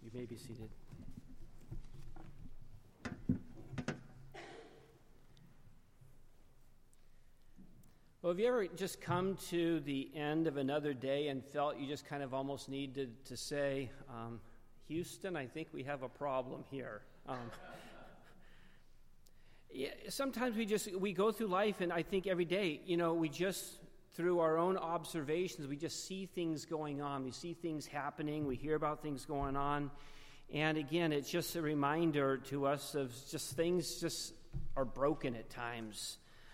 You may be seated. Well, have you ever just come to the end of another day and felt you just kind of almost needed to say, Houston, I think we have a problem here. Sometimes we go through life, and I think every day, we just, through our own observations, we just see things going on. We see things happening. We hear about things going on. And again, it's just a reminder to us of just things just are broken at times.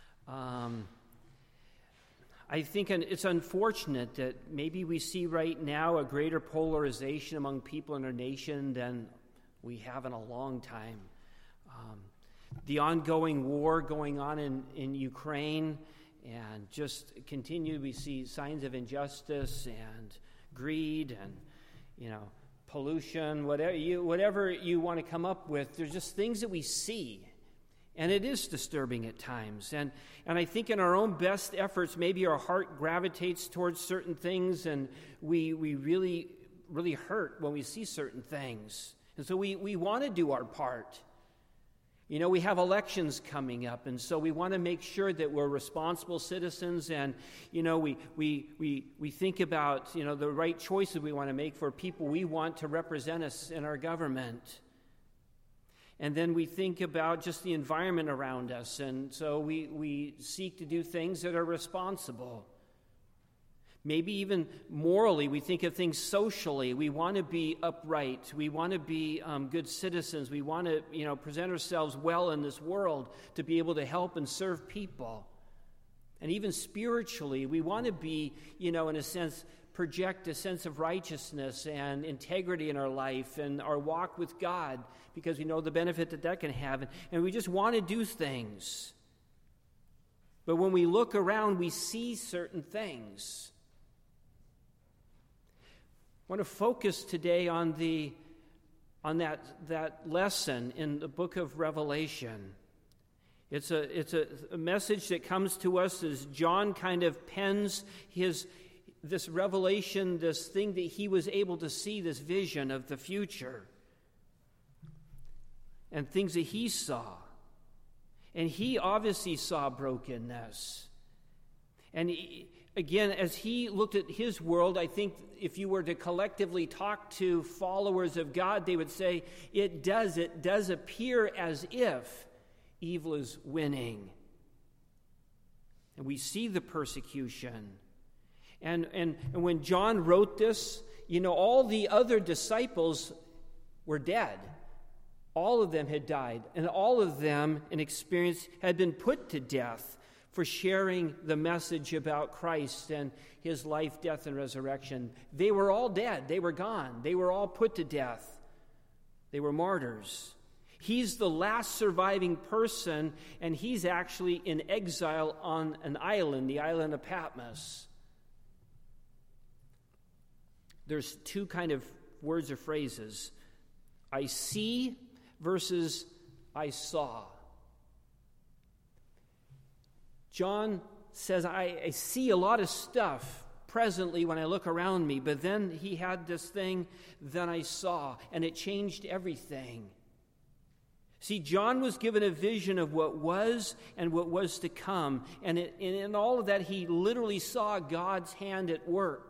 I think it's unfortunate that maybe we see right now a greater polarization among people in our nation than we have in a long time. The ongoing war going on in Ukraine, and just continue, we see signs of injustice and greed and, pollution, whatever you want to come up with. There's just things that we see. And it is disturbing at times. And I think in our own best efforts, maybe our heart gravitates towards certain things, and we really, really hurt when we see certain things. And so we want to do our part. We have elections coming up, and so we want to make sure that we're responsible citizens, and, we think about, the right choices we want to make for people we want to represent us in our government. And then we think about just the environment around us, and so we seek to do things that are responsible. Maybe even morally, we think of things socially. We want to be upright. We want to be good citizens. We want to, present ourselves well in this world to be able to help and serve people. And even spiritually, we want to be, in a sense, project a sense of righteousness and integrity in our life and our walk with God, because we know the benefit that can have. And we just want to do things. But when we look around, we see certain things. I want to focus today on that lesson in the book of Revelation. It's a message that comes to us as John kind of pens this revelation, this thing that he was able to see, this vision of the future, and things that he saw. And he obviously saw brokenness. And again, as he looked at his world, I think if you were to collectively talk to followers of God, they would say it does appear as if evil is winning. And we see the persecution. And when John wrote this, all the other disciples were dead. All of them had died, and all of them, in experience, had been put to death for sharing the message about Christ and his life, death, and resurrection. They were all dead. They were gone. They were all put to death. They were martyrs. He's the last surviving person, and he's actually in exile on an island, the island of Patmos. There's two kind of words or phrases. I see versus I saw. John says, I see a lot of stuff presently when I look around me, but then he had this thing that I saw, and it changed everything. See, John was given a vision of what was and what was to come, and in all of that, he literally saw God's hand at work.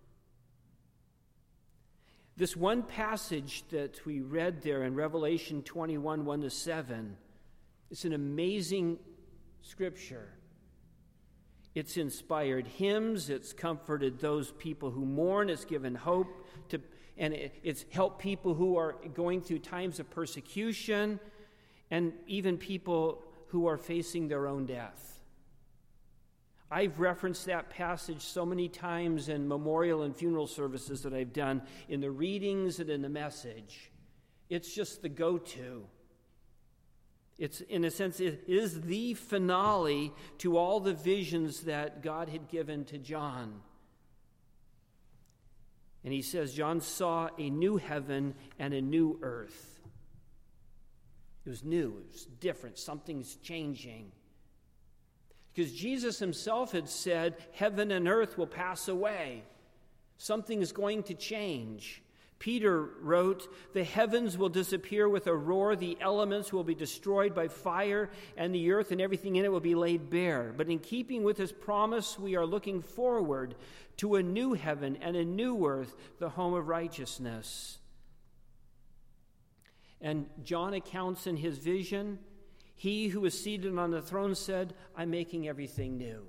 This one passage that we read there in Revelation 21, 1-7, it's an amazing scripture. It's inspired hymns, it's comforted those people who mourn, it's given hope and it's helped people who are going through times of persecution, and even people who are facing their own death. I've referenced that passage so many times in memorial and funeral services that I've done, in the readings and in the message. It's just the go-to. It's, in a sense, it is the finale to all the visions that God had given to John. And he says, John saw a new heaven and a new earth. It was new, it was different, something's changing. Because Jesus himself had said, heaven and earth will pass away. Something is going to change. Peter wrote, "The heavens will disappear with a roar, the elements will be destroyed by fire, and the earth and everything in it will be laid bare. But in keeping with his promise, we are looking forward to a new heaven and a new earth, the home of righteousness." And John accounts in his vision, "He who is seated on the throne said, 'I'm making everything new.'"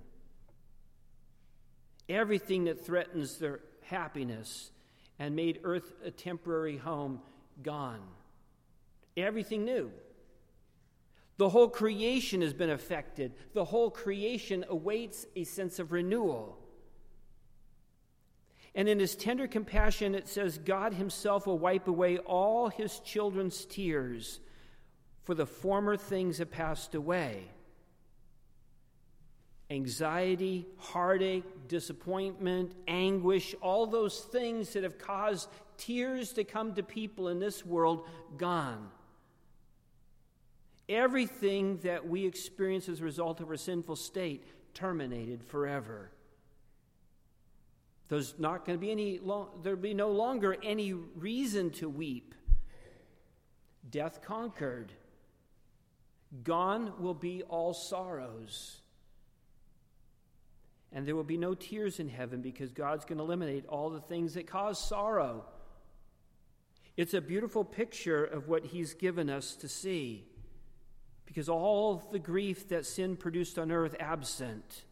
Everything that threatens their happiness and made earth a temporary home, gone. Everything new. The whole creation has been affected. The whole creation awaits a sense of renewal. And in his tender compassion, it says, God himself will wipe away all his children's tears, for the former things have passed away. Anxiety, heartache, disappointment, anguish, all those things that have caused tears to come to people in this world, gone. Everything that we experience as a result of our sinful state, terminated forever. There's not going to be there'll be no longer any reason to weep. Death conquered. Gone will be all sorrows. And there will be no tears in heaven because God's going to eliminate all the things that cause sorrow. It's a beautiful picture of what he's given us to see, because all the grief that sin produced on earth, absent.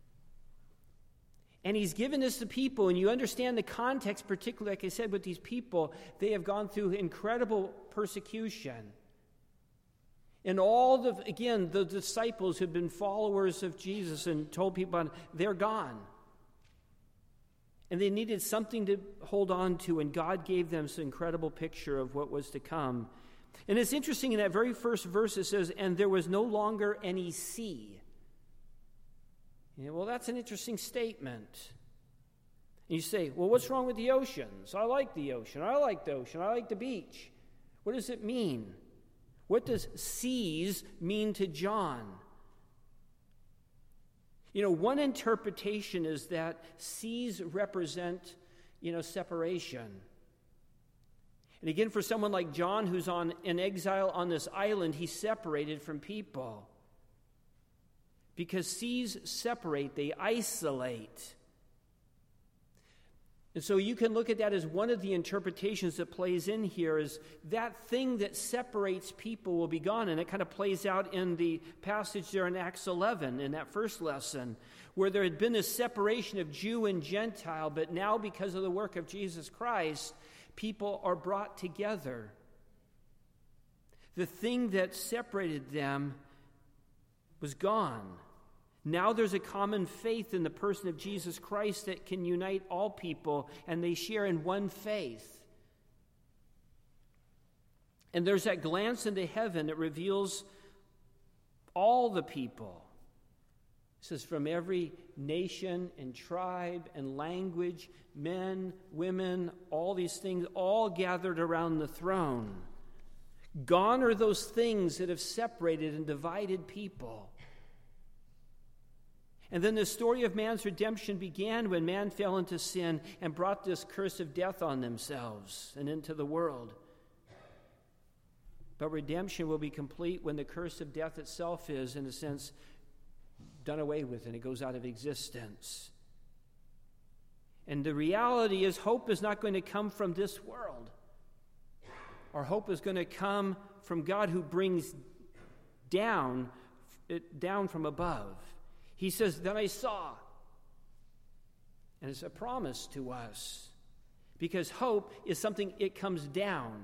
And he's given this to people, and you understand the context, particularly, like I said, with these people, they have gone through incredible persecution. And all the disciples who've been followers of Jesus and told people about it, they're gone. And they needed something to hold on to, and God gave them this incredible picture of what was to come. And it's interesting, in that very first verse it says, "And there was no longer any sea." Well, that's an interesting statement. And you say, well, what's wrong with the oceans? I like the ocean. I like the ocean. I like the beach. What does it mean? What does seas mean to John? One interpretation is that seas represent, separation. And again, for someone like John, who's in exile on this island, he's separated from people. Because seas separate, they isolate. And so you can look at that as one of the interpretations that plays in here, is that thing that separates people will be gone. And it kind of plays out in the passage there in Acts 11, in that first lesson, where there had been this separation of Jew and Gentile, but now because of the work of Jesus Christ, people are brought together. The thing that separated them was gone. Now there's a common faith in the person of Jesus Christ that can unite all people, and they share in one faith. And there's that glance into heaven that reveals all the people. It says from every nation and tribe and language, men, women, all these things, all gathered around the throne. Gone are those things that have separated and divided people. And then the story of man's redemption began when man fell into sin and brought this curse of death on themselves and into the world. But redemption will be complete when the curse of death itself is, in a sense, done away with and it goes out of existence. And the reality is, hope is not going to come from this world. Our hope is going to come from God, who brings down from above. He says, "Then I saw." And it's a promise to us, because hope is something, it comes down.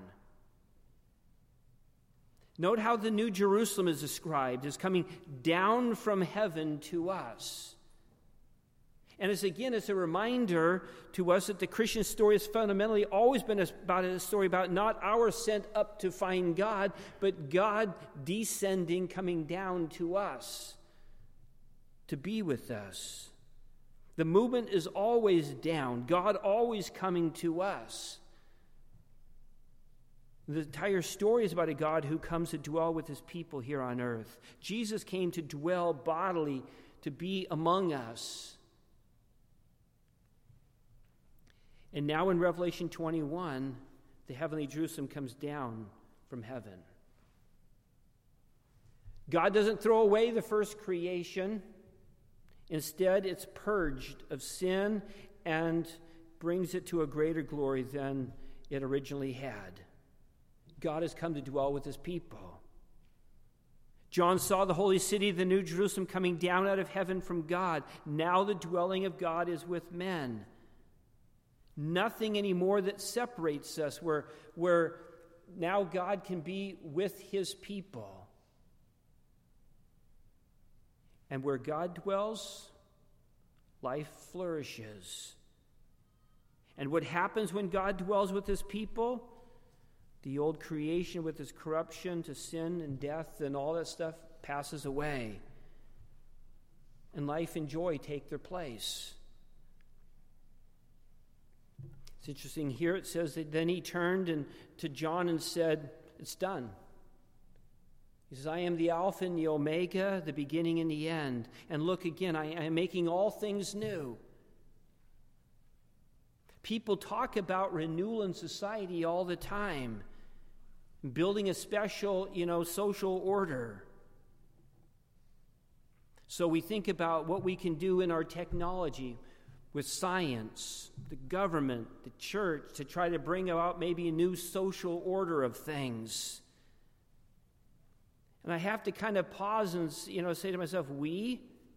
Note how the New Jerusalem is described as coming down from heaven to us. And it's a reminder to us that the Christian story has fundamentally always been about a story about not our sent up to find God, but God descending, coming down to us to be with us. The movement is always down, God always coming to us. The entire story is about a God who comes to dwell with his people here on earth. Jesus came to dwell bodily, to be among us. And now in Revelation 21, the heavenly Jerusalem comes down from heaven. God doesn't throw away the first creation. Instead, it's purged of sin and brings it to a greater glory than it originally had. God has come to dwell with his people. John saw the holy city, the New Jerusalem, coming down out of heaven from God. Now the dwelling of God is with men. Nothing anymore that separates us, where now God can be with his people. And where God dwells, life flourishes. And what happens when God dwells with his people? The old creation with its corruption to sin and death and all that stuff passes away. And life and joy take their place. It's interesting here it says that then he turned to John and said, it's done. He says, I am the Alpha and the Omega, the beginning and the end. And look again, I am making all things new. People talk about renewal in society all the time, building a special, social order. So we think about what we can do in our technology with science, the government, the church, to try to bring about maybe a new social order of things. And I have to kind of pause and, say to myself, we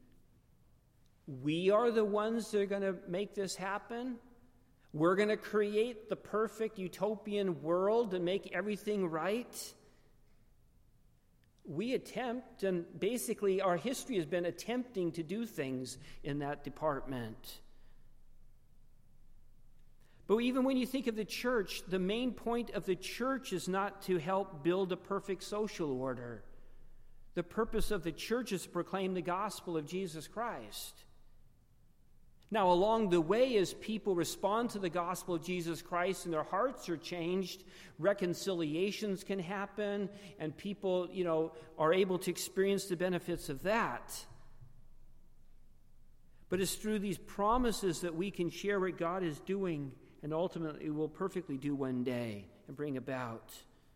are the ones that are going to make this happen? We're going to create the perfect utopian world and make everything right? We attempt, and basically our history has been attempting to do things in that department. But even when you think of the church, the main point of the church is not to help build a perfect social order. The purpose of the church is to proclaim the gospel of Jesus Christ. Now, along the way, as people respond to the gospel of Jesus Christ and their hearts are changed, reconciliations can happen, and people, are able to experience the benefits of that. But it's through these promises that we can share what God is doing and ultimately will perfectly do one day and bring about.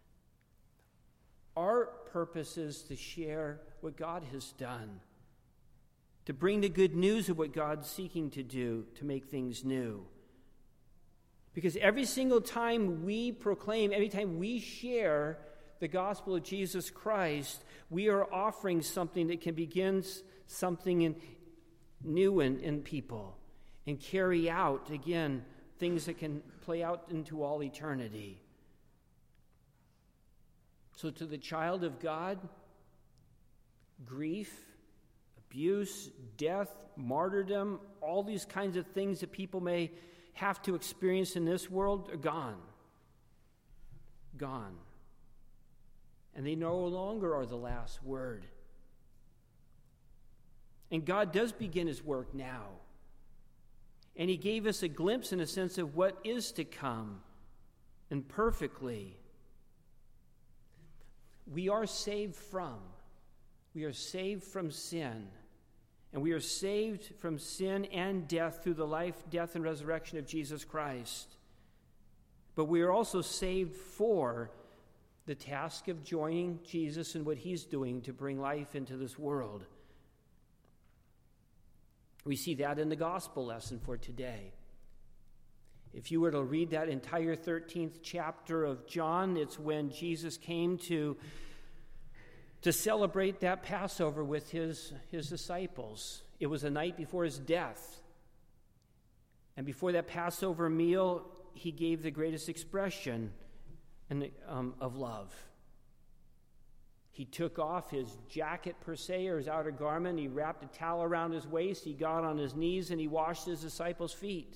Our purpose is to share what God has done, to bring the good news of what God's seeking to do to make things new. Because every single time we proclaim, every time we share the gospel of Jesus Christ, we are offering something that can begin something new in people and carry out, again, things that can play out into all eternity. So to the child of God, grief, abuse, death, martyrdom, all these kinds of things that people may have to experience in this world are gone. Gone. And they no longer are the last word. And God does begin his work now. And he gave us a glimpse, in a sense, of what is to come, and perfectly. We are saved from sin. And we are saved from sin and death through the life, death, and resurrection of Jesus Christ. But we are also saved for the task of joining Jesus in what he's doing to bring life into this world. We see that in the gospel lesson for today. If you were to read that entire 13th chapter of John, it's when Jesus came to celebrate that Passover with his disciples. It was the night before his death. And before that Passover meal, he gave the greatest expression of love. He took off his jacket per se, or his outer garment. He wrapped a towel around his waist. He got on his knees and he washed his disciples' feet.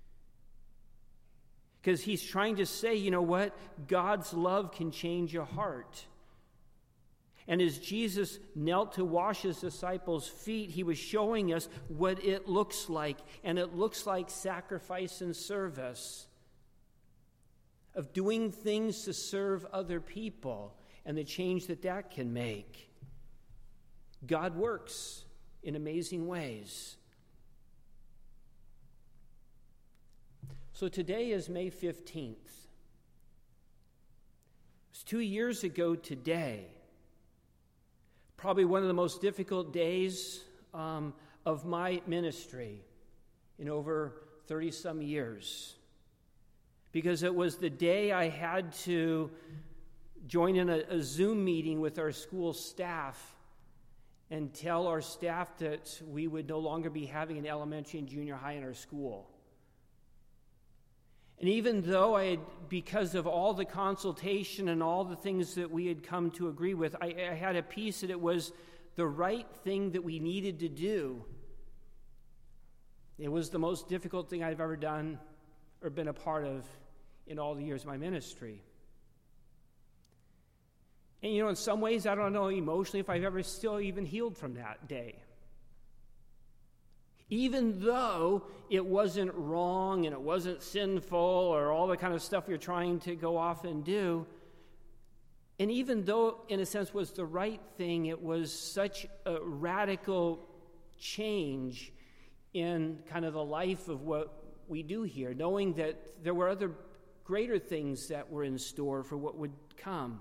Because he's trying to say, you know what? God's love can change a heart. And as Jesus knelt to wash his disciples' feet, he was showing us what it looks like. And it looks like sacrifice and service, of doing things to serve other people, and the change that can make. God works in amazing ways. So today is May 15th. 2 years ago today, probably one of the most difficult days of my ministry in over 30-some years, because it was the day I had to join in a Zoom meeting with our school staff and tell our staff that we would no longer be having an elementary and junior high in our school. And even though because of all the consultation and all the things that we had come to agree with, I had a peace that it was the right thing that we needed to do. It was the most difficult thing I've ever done or been a part of in all the years of my ministry. And in some ways, I don't know emotionally if I've ever still even healed from that day. Even though it wasn't wrong and it wasn't sinful or all the kind of stuff you're trying to go off and do, and even though, in a sense, was the right thing, it was such a radical change in kind of the life of what we do here, knowing that there were other greater things that were in store for what would come.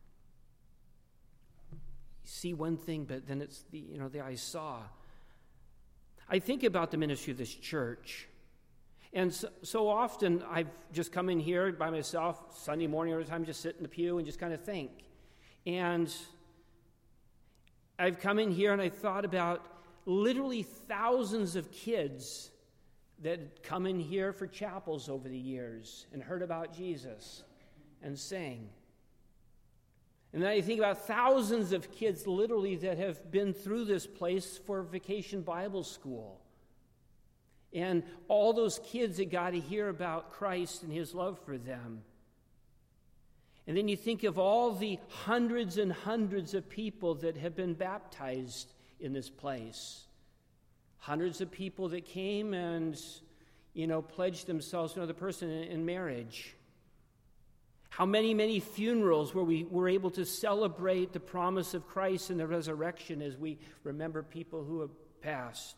See one thing, but then it's the I saw. I think about the ministry of this church, and so often I've just come in here by myself Sunday morning every time, just sit in the pew and just kind of think. And I've come in here and I thought about literally thousands of kids that come in here for chapels over the years and heard about Jesus and sang. And then I think about thousands of kids literally that have been through this place for Vacation Bible School. And all those kids that got to hear about Christ and his love for them. And then you think of all the hundreds and hundreds of people that have been baptized in this place. Hundreds of people that came and, pledged themselves to another person in marriage. How many funerals where we were able to celebrate the promise of Christ and the resurrection as we remember people who have passed.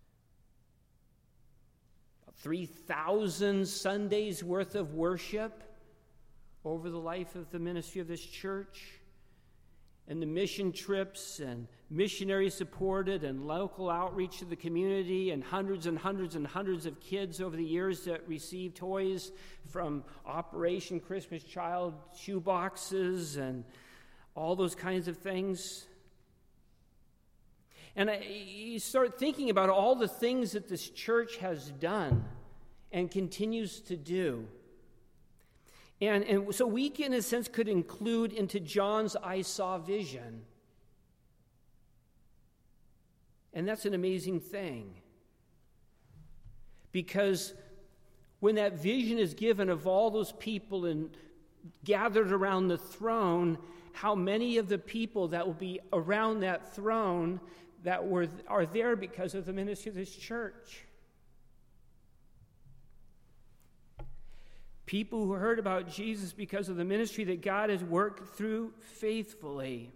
3,000 Sundays worth of worship over the life of the ministry of this church. And the mission trips and missionary supported and local outreach to the community and hundreds and hundreds and hundreds of kids over the years that received toys from Operation Christmas Child shoe boxes and all those kinds of things. And you start thinking about all the things that this church has done and continues to do. And so we, in a sense, could include into John's I saw vision. And that's an amazing thing. Because when that vision is given of all those people and gathered around the throne, how many of the people that will be around that throne that are there because of the ministry of this church? People who heard about Jesus because of the ministry that God has worked through faithfully.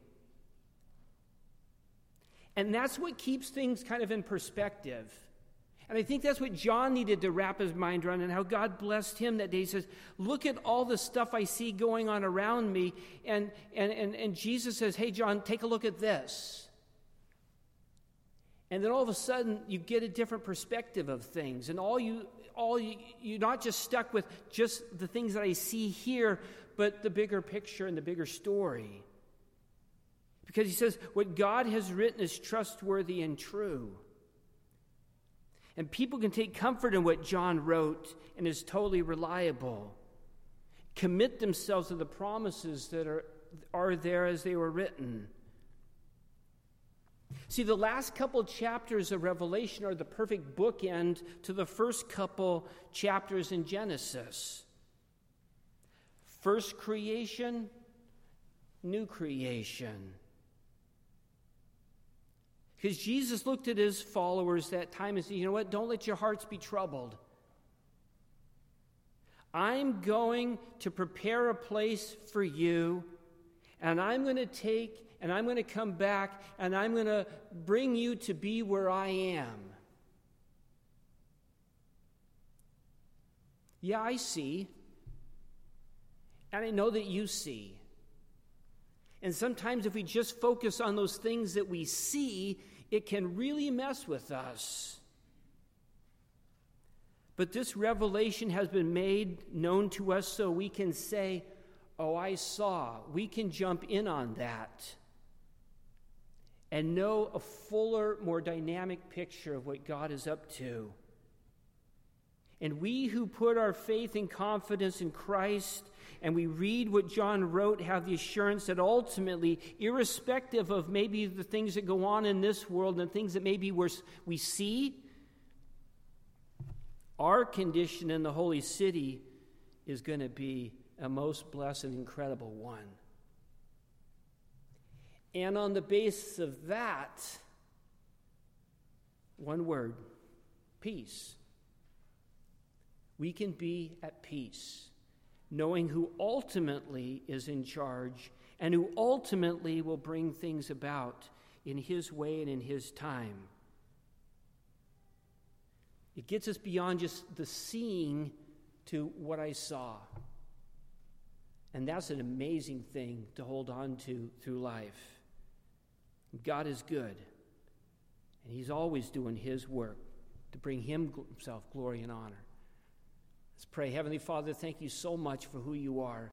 And that's what keeps things kind of in perspective. And I think that's what John needed to wrap his mind around, and how God blessed him that day. He says, look at all the stuff I see going on around me. And Jesus says, hey, John, take a look at this. And then all of a sudden, you get a different perspective of things. And you're not just stuck with just the things that I see here, but the bigger picture and the bigger story. Because he says, what God has written is trustworthy and true. And people can take comfort in what John wrote and is totally reliable. Commit themselves to the promises that are there as they were written. See, the last couple chapters of Revelation are the perfect bookend to the first couple chapters in Genesis. First creation, new creation. Because Jesus looked at his followers that time and said, you know what, don't let your hearts be troubled. I'm going to prepare a place for you, and I'm going to come back, and I'm going to bring you to be where I am. Yeah, I see. And I know that you see. And sometimes if we just focus on those things that we see, it can really mess with us. But this revelation has been made known to us so we can say, oh, I saw. We can jump in on that and know a fuller, more dynamic picture of what God is up to. And we who put our faith and confidence in Christ, and we read what John wrote, have the assurance that ultimately, irrespective of maybe the things that go on in this world and things that maybe we see, our condition in the holy city is going to be a most blessed and incredible one. And on the basis of that, one word, peace. We can be at peace, knowing who ultimately is in charge and who ultimately will bring things about in his way and in his time. It gets us beyond just the seeing to what I saw. And that's an amazing thing to hold on to through life. God is good, and he's always doing his work to bring himself glory and honor. Let's pray. Heavenly Father, thank you so much for who you are.